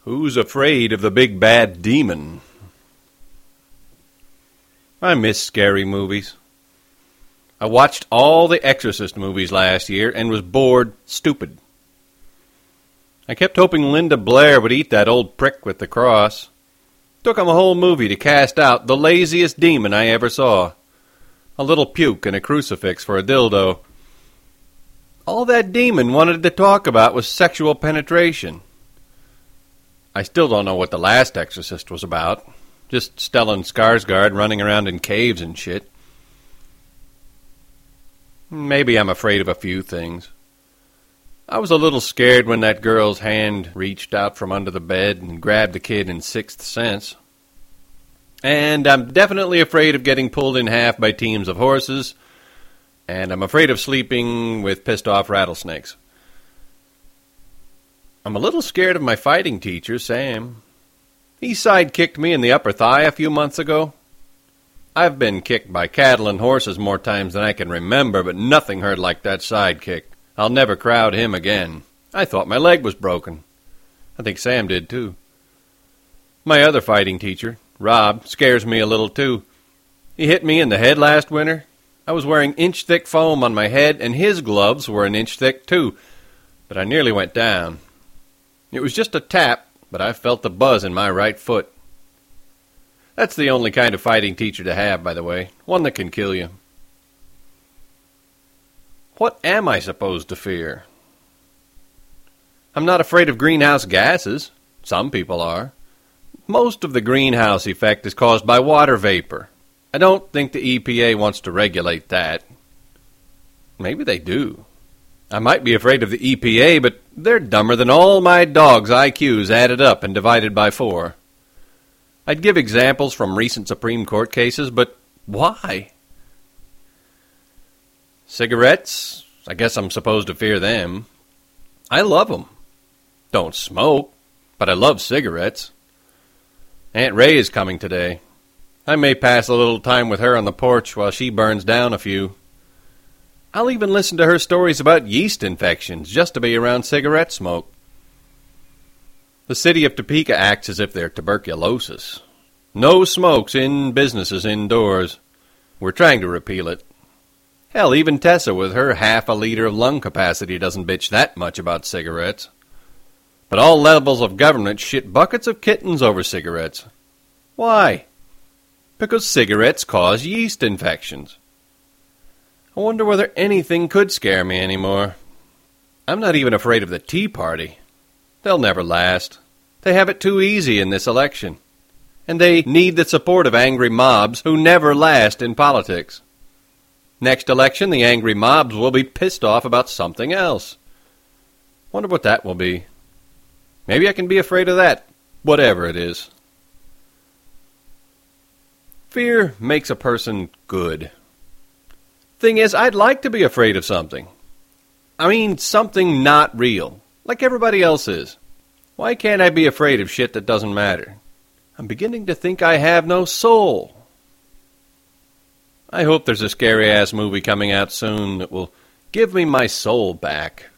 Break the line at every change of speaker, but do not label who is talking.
Who's afraid of the big bad demon? I miss scary movies. I watched all the Exorcist movies last year and was bored stupid. I kept hoping Linda Blair would eat that old prick with the cross. Took him a whole movie to cast out the laziest demon I ever saw. A little puke and a crucifix for a dildo. All that demon wanted to talk about was sexual penetration. I still don't know what the last Exorcist was about. Just Stellan Skarsgård running around in caves and shit. Maybe I'm afraid of a few things. I was a little scared when that girl's hand reached out from under the bed and grabbed the kid in Sixth Sense. And I'm definitely afraid of getting pulled in half by teams of horses. And I'm afraid of sleeping with pissed-off rattlesnakes. I'm a little scared of my fighting teacher, Sam. He sidekicked me in the upper thigh a few months ago. I've been kicked by cattle and horses more times than I can remember, but nothing hurt like that sidekick. I'll never crowd him again. I thought my leg was broken. I think Sam did, too. My other fighting teacher, Rob, scares me a little, too. He hit me in the head last winter. I was wearing inch-thick foam on my head, and his gloves were an inch thick, too. But I nearly went down. It was just a tap, but I felt the buzz in my right foot. That's the only kind of fighting teacher to have, by the way. One that can kill you. What am I supposed to fear? I'm not afraid of greenhouse gases. Some people are. Most of the greenhouse effect is caused by water vapor. I don't think the EPA wants to regulate that. Maybe they do. I might be afraid of the EPA, but they're dumber than all my dogs' IQs added up and divided by 4. I'd give examples from recent Supreme Court cases, but why? Cigarettes? I guess I'm supposed to fear them. I love them. Don't smoke, but I love cigarettes. Aunt Ray is coming today. I may pass a little time with her on the porch while she burns down a few. I'll even listen to her stories about yeast infections just to be around cigarette smoke. The city of Topeka acts as if they're tuberculosis. No smokes in businesses indoors. We're trying to repeal it. Hell, even Tessa with her half a liter of lung capacity doesn't bitch that much about cigarettes. But all levels of government shit buckets of kittens over cigarettes. Why? Because cigarettes cause yeast infections. I wonder whether anything could scare me anymore. I'm not even afraid of the Tea Party. They'll never last. They have it too easy in this election. And they need the support of angry mobs who never last in politics. Next election, the angry mobs will be pissed off about something else. Wonder what that will be. Maybe I can be afraid of that, whatever it is. Fear makes a person good. Thing is, I'd like to be afraid of something. I mean, something not real, like everybody else is. Why can't I be afraid of shit that doesn't matter? I'm beginning to think I have no soul. I hope there's a scary-ass movie coming out soon that will give me my soul back.